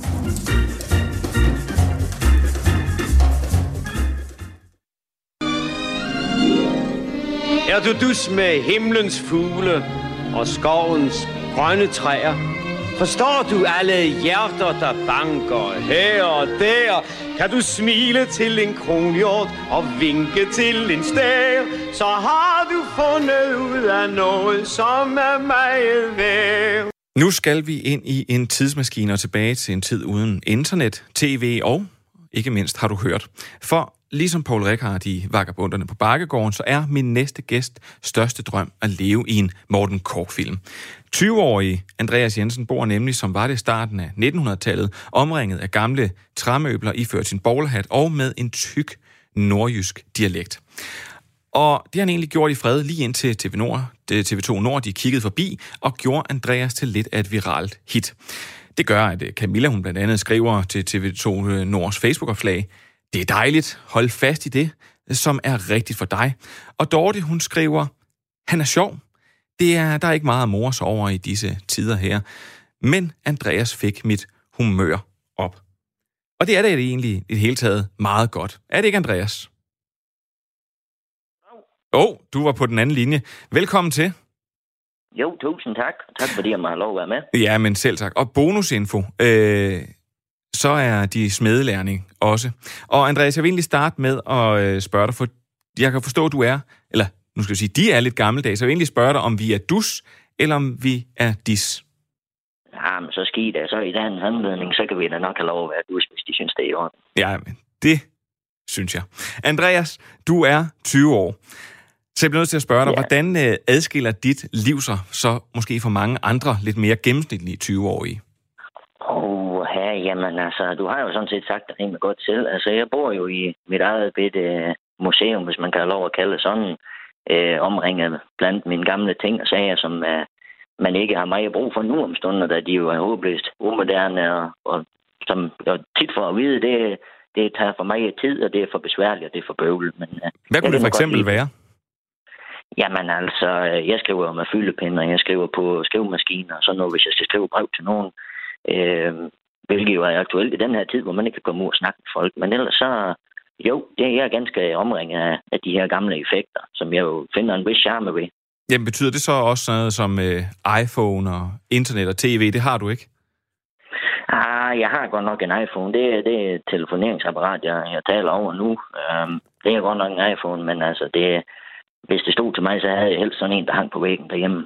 Er du dus med himlens fugle og skovens grønne træer? Forstår du alle hjerter, der banker her og der? Kan du smile til en kronhjort og vinke til en stær? Så har du fundet ud af noget, som er meget værd. Nu skal vi ind i en tidsmaskine og tilbage til en tid uden internet, tv og ikke mindst Har du hørt. For ligesom Poul Reichhardt i Vagabonderne på Bakkegården, så er min næste gæst største drøm at leve i en Morten Korch-film. 20-årige Andreas Jensen bor nemlig, som var det i starten af 1900-tallet, omringet af gamle træmøbler, iført sin bowlerhat og med en tyk nordjysk dialekt. Og det har han egentlig gjort i fred lige indtil TV2 Nord, de kiggede forbi og gjorde Andreas til lidt af et viralt hit. Det gør, at Camilla, hun blandt andet skriver til TV2 Nords Facebook-opslag: "Det er dejligt, hold fast i det, som er rigtigt for dig." Og Dorte, hun skriver: "Han er sjov. Der er ikke meget at more sig over i disse tider her. Men Andreas fik mit humør op." Og det er det egentlig i det hele taget meget godt. Er det ikke, Andreas? Du var på den anden linje. Velkommen til. Jo, tusind tak. Tak fordi jeg må have lov at være med. Ja, men selv tak. Og bonusinfo. så er de smedelærning også. Og Andreas, jeg vil egentlig starte med at spørge dig, for jeg kan forstå, at du er, eller nu skal jeg sige, de er lidt gammeldags, så jeg vil egentlig spørge dig, om vi er dus, eller om vi er dis. Ja, men så skidt det. Så i dagens anledning, så kan vi da nok have lov at være dus, hvis de synes, det er i orden. Ja, men det synes jeg. Andreas, du er 20 år. Så jeg bliver nødt til at spørge dig, hvordan adskiller dit liv sig så måske for mange andre lidt mere gennemsnitlige 20-årige? Jamen altså, du har jo sådan set sagt det rimelig godt selv. Altså, jeg bor jo i mit eget bitte museum, hvis man kan have lov at kalde det sådan, omringet blandt mine gamle ting og sager, som man ikke har meget brug for nu om stunden, da de jo er håbløst umoderne, og som jeg tit får at vide, det tager for meget tid, og det er for besværligt, og det er for bøvlet. Men hvad kunne det for eksempel være? Jamen altså, jeg skriver med fyldepinder, jeg skriver på skrivemaskiner og sådan noget, hvis jeg skal skrive brev til nogen. Hvilket jo er aktuelt i den her tid, hvor man ikke kan komme ud og snakke med folk. Men ellers så, jo, det er jeg ganske omringet af de her gamle effekter, som jeg jo finder en vis charme ved. Jamen, betyder det så også noget som iPhone og internet og tv? Det har du ikke? Jeg har godt nok en iPhone. Det er et telefoneringsapparat, jeg taler over nu. Det er godt nok en iPhone, men altså, hvis det stod til mig, så havde jeg helst sådan en, der hang på væggen derhjemme.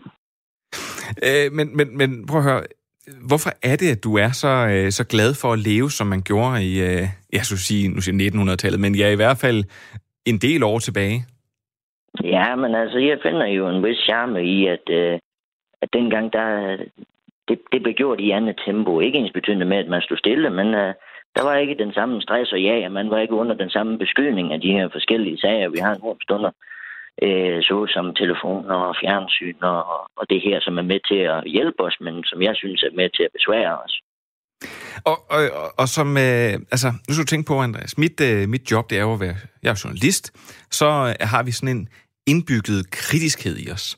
Men prøv at høre, hvorfor er det, at du er så glad for at leve, som man gjorde i, jeg skulle sige, nu siger 1900-tallet, men i hvert fald en del år tilbage? Ja, men altså, jeg finder jo en vis charme i, at dengang, det blev gjort i andet tempo. Ikke ensbetydende med, at man stod stille, men der var ikke den samme stress og man var ikke under den samme beskydning af de her forskellige sager, vi har nu om stunder. Så som telefoner og fjernsyn og det her, som er med til at hjælpe os, men som jeg synes er med til at besvære os. Og som, altså, nu skal du tænke på, Andreas, mit job, det er jo at være, jeg er journalist, så har vi sådan en indbygget kritiskhed i os.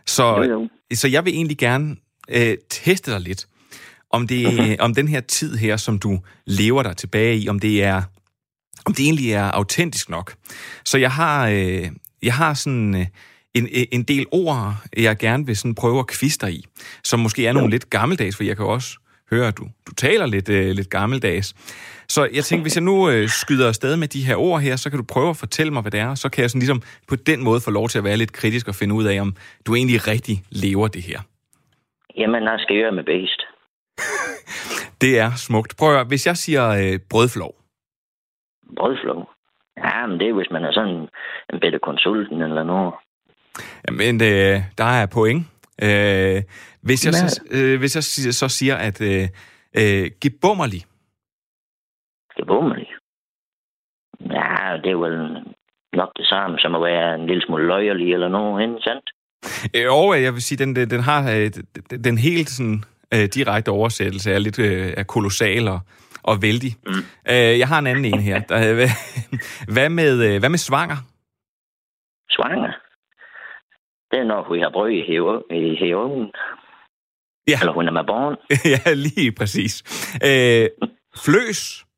Så jeg vil egentlig gerne teste dig lidt, om den her tid her, som du lever dig tilbage i, om det egentlig er autentisk nok. Så jeg har sådan en del ord, jeg gerne vil sådan prøve at kviste dig i, som måske er nogle lidt gammeldags, for jeg kan også høre, at du taler lidt gammeldags. Så jeg tænker, hvis jeg nu skyder afsted med de her ord her, så kan du prøve at fortælle mig, hvad det er, så kan jeg sådan ligesom på den måde få lov til at være lidt kritisk og finde ud af, om du egentlig rigtig lever det her. Jamen, jeg skal gøre med bedst. Det er smukt. Prøv at høre, hvis jeg siger brødflov. Brødflov? Ja, men det er, hvis man er sådan en bedre konsulten eller noget. Jamen, der er point. Hvis jeg så siger, at gebummerlig. Gebummerlig? Ja, det er vel nok det samme som at være en lille smule løjerlig eller noget, ikke sandt? Jeg vil sige, den har den helt sådan direkte oversættelse er lidt er kolossal og vældig. Jeg har en anden en her. Hvad med svanger? Svanger? Det er nok, vi har brød i haven. Ja. Eller hun er med barn. Ja, lige præcis. Fløs?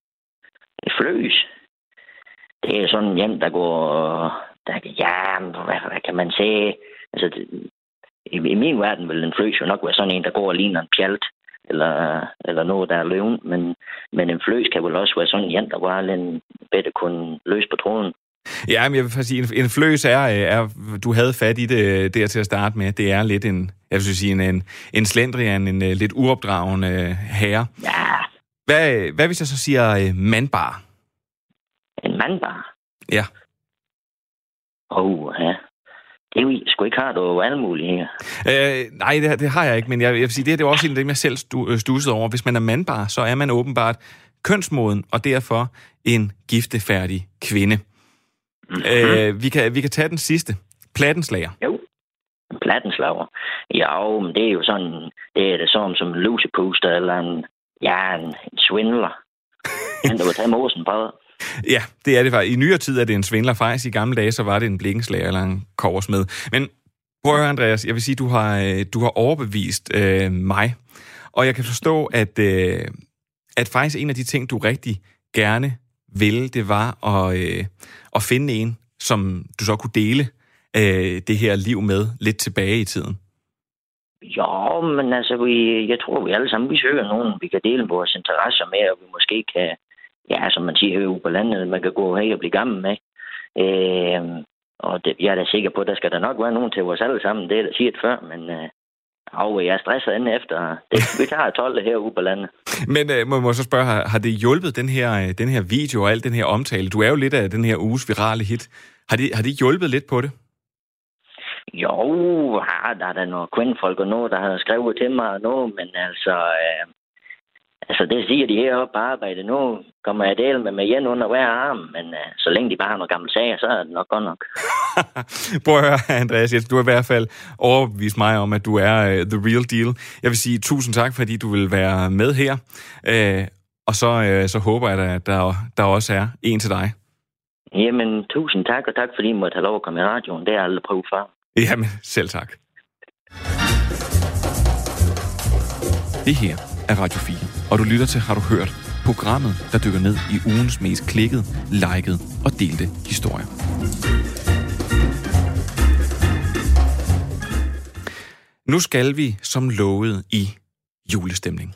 Fløs? Det er sådan en der går... hvad kan man sige? Altså, i min verden vil en fløs jo nok være sådan en, der går og ligner en pjalt. Eller noget, der er løven. Men en fløs kan vel også være sådan en der var lidt bedre kun løs på tråden. Ja, men jeg vil faktisk sige, en fløs er, du havde fat i det der til at starte med. Det er lidt en slendrian, en lidt uopdragende herre. Ja. Hvad hvis jeg så siger mandbar? En mandbar? Ja. Ja. Det er jo sgu ikke har du alle mulige her. Nej, det har jeg ikke, men jeg vil sige, det er også en af dem, jeg selv stussede over. Hvis man er mandbar, så er man åbenbart kønsmoden, og derfor en giftefærdig kvinde. Mm-hmm. Vi kan tage den sidste. Plattenslager. Jo, en plattenslager. Ja, men det er jo sådan, det er det som en lusepuster, eller en svindler. Men du vil tage mosen på. Ja, det er det faktisk. I nyere tid er det en svindler. Faktisk i gamle dage, så var det en blikkenslager eller en kobbersmed. Men prøv at høre, Andreas, jeg vil sige, du har overbevist mig. Og jeg kan forstå, at faktisk en af de ting, du rigtig gerne ville, det var at finde en, som du så kunne dele det her liv med lidt tilbage i tiden. Jo, men altså, jeg tror, vi alle sammen, vi søger nogen, vi kan dele vores interesser med, og vi måske kan, ja, som man siger ude på landet, man kan gå hen og blive gammel med. Og jeg er da sikker på, at der skal der nok være nogen til os alle sammen, det er der siger før, men jeg er stresset inden efter. Vi tager 12 herude på landet. Men må jeg så spørge, har det hjulpet den her video og al den her omtale? Du er jo lidt af den her uges virale hit. Har det hjulpet lidt på det? Jo, der er der nogle kvindfolk og noget, der har skrevet til mig og noget, men altså det siger de heroppe på arbejde. Nu kommer jeg del med igen under hver arm, men så længe de bare har nogle gamle sager, så er det nok godt nok. Prøv at høre, Andreas Jensen, du har i hvert fald overbevist mig om, at du er the real deal. Jeg vil sige tusind tak, fordi du vil være med her, og så håber jeg, at der også er en til dig. Jamen, tusind tak, og tak fordi I måtte have lov at komme i radioen. Det har jeg aldrig prøvet før. Jamen, selv tak. Det her er Radio 4, og du lytter til Har du hørt? Programmet, der dykker ned i ugens mest klikkede, likede og delte historier. Nu skal vi, som lovet, i julestemning.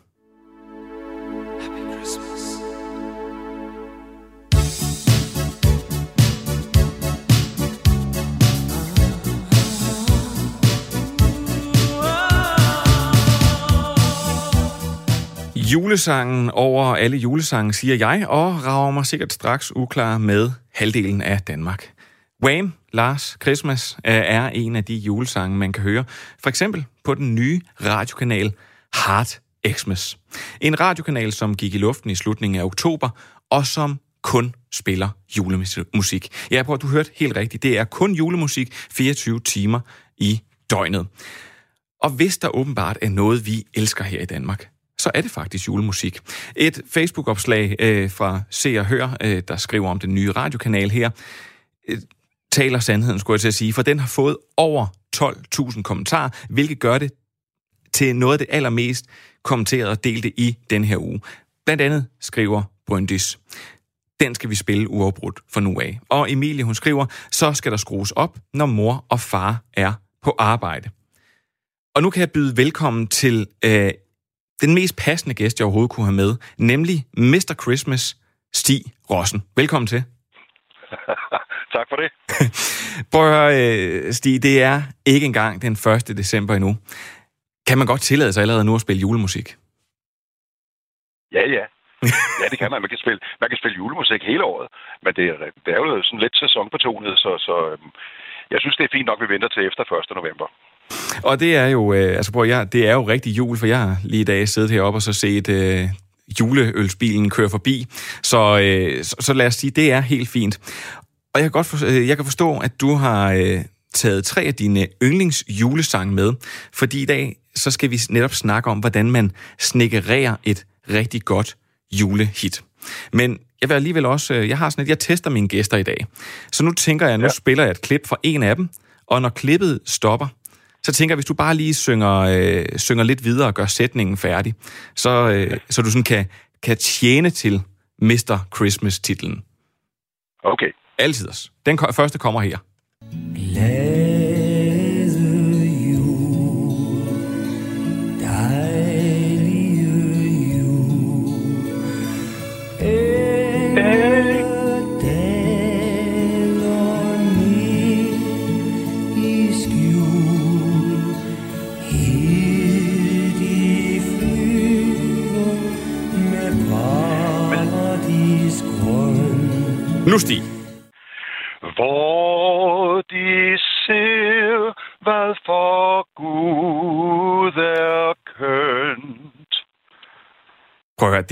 Julesangen over alle julesange, siger jeg, og rager mig sikkert straks uklar med halvdelen af Danmark. Wham! Last Christmas er en af de julesange, man kan høre, for eksempel på den nye radiokanal Heart Xmas. En radiokanal, som gik i luften i slutningen af oktober, og som kun spiller julemusik. Ja, prøv, du hørte helt rigtigt. Det er kun julemusik 24 timer i døgnet. Og hvis der åbenbart er noget, vi elsker her i Danmark, så er det faktisk julemusik. Et Facebook-opslag fra Se og Hør, der skriver om den nye radiokanal her, taler sandheden, skulle jeg til at sige, for den har fået over 12.000 kommentarer, hvilket gør det til noget af det allermest kommenterede og delte i den her uge. Blandt andet skriver Bryndis: den skal vi spille uafbrudt fra nu af. Og Emilie, hun skriver: så skal der skrues op, når mor og far er på arbejde. Og nu kan jeg byde velkommen til den mest passende gæst, jeg overhovedet kunne have med, nemlig Mr. Christmas, Stig Rossen. Velkommen til. Tak for det. Prøv at høre, Stig, det er ikke engang den 1. december endnu. Kan man godt tillade sig allerede nu at spille julemusik? Ja. Ja, det kan man. Man kan spille julemusik hele året, men det er jo sådan lidt sæsonbetonet, så jeg synes, det er fint nok, at vi venter til efter 1. november. Og det er jo, det er jo rigtig jul, for jeg har lige i dag siddet heroppe og så set juleølsbilen køre forbi. Så lad os sige, det er helt fint. Og jeg kan forstå, at du har taget 3 af dine yndlingsjulesange med, fordi i dag så skal vi netop snakke om, hvordan man snekkerer et rigtig godt julehit. Men jeg vil alligevel også, jeg tester mine gæster i dag. Så nu tænker jeg, nu spiller jeg et klip fra en af dem, og når klippet stopper, så tænker jeg, hvis du bare lige synger lidt videre og gør sætningen færdig, så du sådan kan tjene til Mr. Christmas-titlen. Okay. Altid. Den første kommer her. Nu Stig. Hvor de ser, hvad for Gud er kønt. Prøv at høre,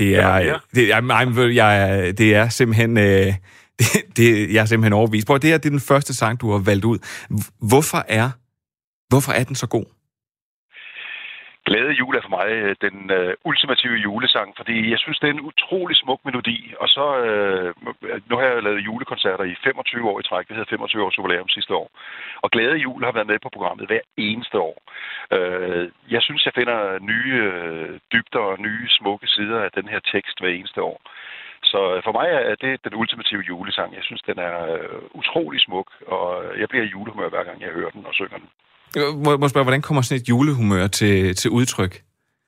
det er simpelthen... jeg er simpelthen overbevist. Prøv, det er den første sang, du har valgt ud. Hvorfor er den så god? Glæde jul er for mig den ultimative julesang, fordi jeg synes, det er en utrolig smuk melodi. Og så, nu har jeg lavet julekoncerter i 25 år i træk. Vi havde 25 års jubilæum sidste år. Og Glæde jul har været med på programmet hver eneste år. Jeg synes, jeg finder nye dybder og nye smukke sider af den her tekst hver eneste år. Så for mig er det den ultimative julesang. Jeg synes, den er utrolig smuk, og jeg bliver i julehumør hver gang, jeg hører den og synger den. Må spørge, hvordan kommer sådan et julehumør til udtryk?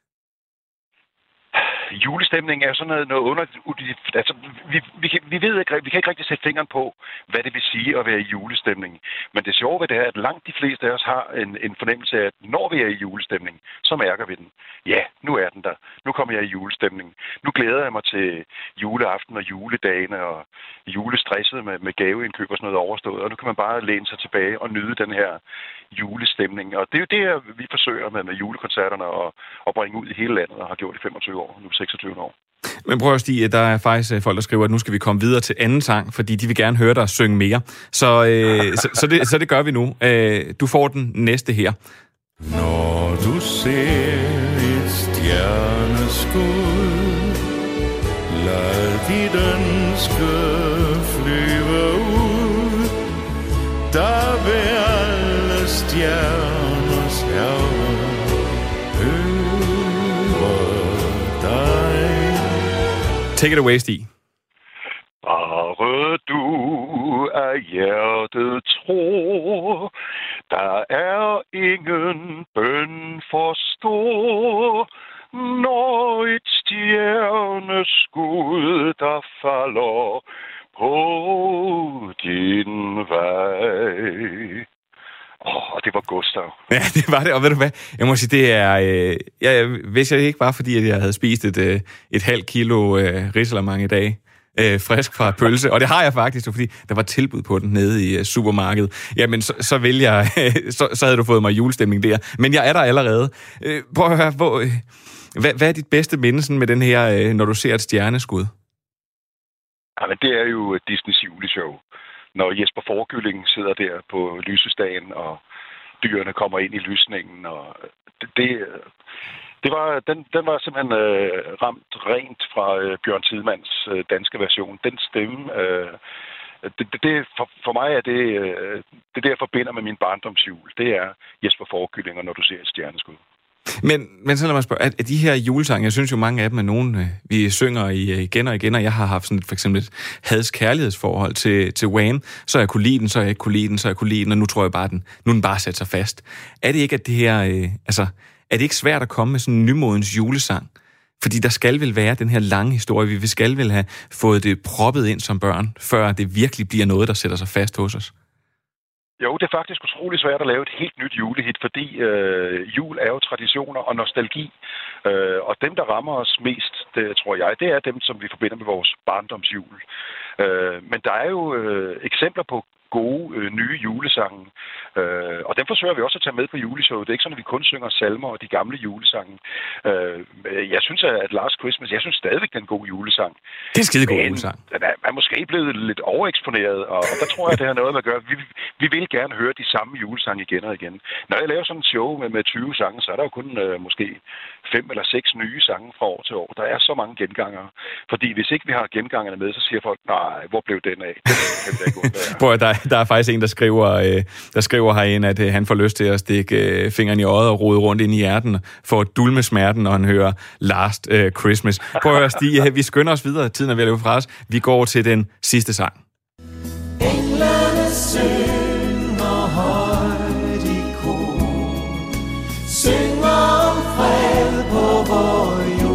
Julestemning er sådan noget underligt. Altså, vi ved ikke, vi kan ikke rigtig sætte fingeren på, hvad det vil sige at være i julestemning. Men det sjove ved det er, at langt de fleste af os har en fornemmelse af, at når vi er i julestemning, så mærker vi den. Ja, nu er den der. Nu kommer jeg i julestemning. Nu glæder jeg mig til juleaften og juledagene og julestresset med gaveindkøb og sådan noget overstået. Og nu kan man bare læne sig tilbage og nyde den her julestemning. Og det er jo det, vi forsøger med julekoncerterne at bringe ud i hele landet og har gjort i 25 år. Nu 26 år. Men prøv at sige, at der er faktisk folk, der skriver, at nu skal vi komme videre til anden sang, fordi de vil gerne høre dig synge mere. Så det gør vi nu. Du får den næste her. Når du ser et stjerneskud, lad dit ønske flyve ud, der vil alle stjerners herre Take it away, Stig. Bare du af hjertet tror, der er ingen bøn for stor, når et stjerneskud, der falder på din vej. Det var Gustav. Ja, det var det, og ved du hvad? Jeg må sige, det er... hvis jeg ikke var, fordi at jeg havde spist et halvt kilo risalamande i dag, frisk fra pølse, og det har jeg faktisk, fordi der var tilbud på den nede i supermarkedet. Jamen, så vil jeg... så havde du fået mig julestemning der. Men jeg er der allerede. Prøv at høre, hvad er dit bedste minde med den her, når du ser et stjerneskud? Jamen, det er jo Disneys juleshow. Når Jesper Fårekylling sidder der på lysestagen, og dyrene kommer ind i lysningen, og den var simpelthen ramt rent fra Bjørn Tidmanns danske version. Den stemme, for mig er det jeg forbinder med min barndomsjul. Det er Jesper Fårekylling, og når du ser et stjerneskud. Men så lad mig spørge, at de her julesange, jeg synes jo mange af dem er nogen, vi synger igen og igen, og jeg har haft sådan for eksempel et hadskærlighedsforhold til Wham, så jeg kunne lide den, så jeg ikke kunne lide den, så jeg kunne lide den, og nu tror jeg bare, nu den bare sætter sig fast. Er det ikke, at det her, er det ikke svært at komme med sådan en nymodens julesang? Fordi der skal vel være den her lange historie, vi skal vel have fået det proppet ind som børn, før det virkelig bliver noget, der sætter sig fast hos os. Jo, det er faktisk utrolig svært at lave et helt nyt julehit, fordi jul er jo traditioner og nostalgi. Og dem, der rammer os mest, det tror jeg, det er dem, som vi forbinder med vores barndomsjul. Men der er jo eksempler på gode nye julesange. Og dem forsøger vi også at tage med på juleshowet. Det er ikke sådan, at vi kun synger salmer og de gamle julesange. Jeg synes, at Last Christmas, jeg synes stadigvæk, det er en god julesang. Det er en skidegod julesang. Man er måske blevet lidt overeksponeret, og der tror jeg, det har noget med at gøre. Vi vil gerne høre de samme julesange igen og igen. Når jeg laver sådan en show med 20 sange, så er der jo kun måske 5 eller 6 nye sange fra år til år. Der er så mange gengangere. Fordi hvis ikke vi har gengangerne med, så siger folk, nej, hvor blev den af? Der er faktisk en, der skriver herinde, at han får lyst til at stikke fingeren i øjet og rode rundt ind i hjerten for at dulme smerten, når han hører Last Christmas. Prøv at høre, Stig, vi skynder os videre. Tiden er ved at løbe fra os. Vi går til den sidste sang. Englene synger højt i kor, synger om fred på vor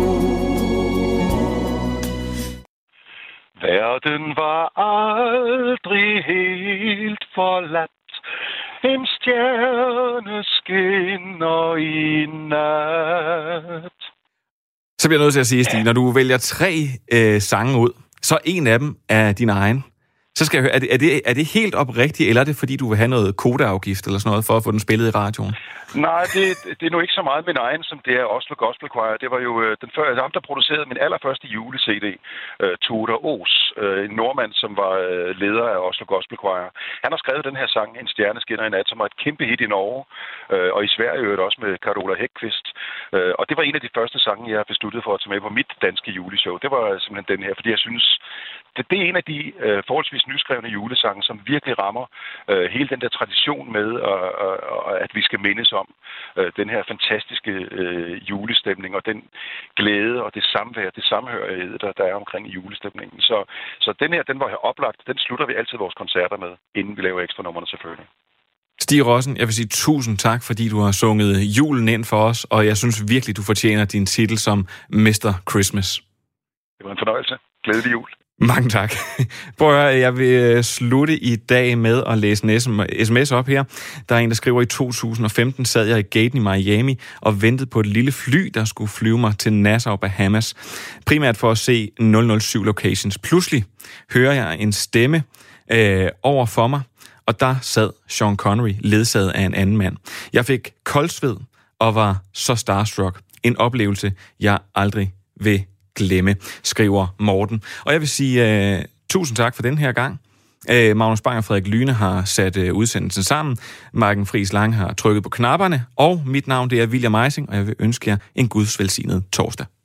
jord. Verden var aldrig helt forladt. En stjerne skinner i nat. Så bliver jeg nødt til at sige, Stig, når du vælger 3 sange ud, så en af dem er din egen. Så skal jeg høre, er det helt oprigtigt, eller er det fordi, du vil have noget kodeafgift eller sådan noget, for at få den spillet i radioen? Nej, det er nu ikke så meget min egen, som det er Oslo Gospel Choir. Det var jo ham, der producerede min allerførste jule-CD, Tudor Os, en nordmand, som var leder af Oslo Gospel Choir. Han har skrevet den her sang, En stjerne skinner i nat, som var et kæmpe hit i Norge, og i Sverige også med Carola Häggkvist. Og det var en af de første sange, jeg besluttet for at tage med på mit danske juleshow. Det var simpelthen den her, fordi jeg synes, det er en af de forholdsvis nyskrevne julesange, som virkelig rammer hele den der tradition med, at vi skal mindes om den her fantastiske julestemning, og den glæde og det samvær, det samhørighed, der er omkring julestemningen. Så den her, den var her oplagt, den slutter vi altid vores koncerter med, inden vi laver ekstra nummerne selvfølgelig. Stig Rossen, jeg vil sige tusind tak, fordi du har sunget julen ind for os, og jeg synes virkelig, du fortjener din titel som Mr. Christmas. Det var en fornøjelse. Glædelig jul. Mange tak. Prøv at høre, jeg vil slutte i dag med at læse en sms op her. Der er en, der skriver, i 2015 sad jeg i gaten i Miami og ventede på et lille fly, der skulle flyve mig til Nassau, Bahamas. Primært for at se 007 Locations. Pludselig hører jeg en stemme over for mig, og der sad Sean Connery ledsaget af en anden mand. Jeg fik koldsved og var så starstruck. En oplevelse, jeg aldrig vil glemme, skriver Morten. Og jeg vil sige tusind tak for den her gang. Magnus Bang og Frederik Lyne har sat udsendelsen sammen. Marken Friis Lang har trykket på knapperne. Og mit navn det er William Eising, og jeg vil ønske jer en gudsvelsignet torsdag.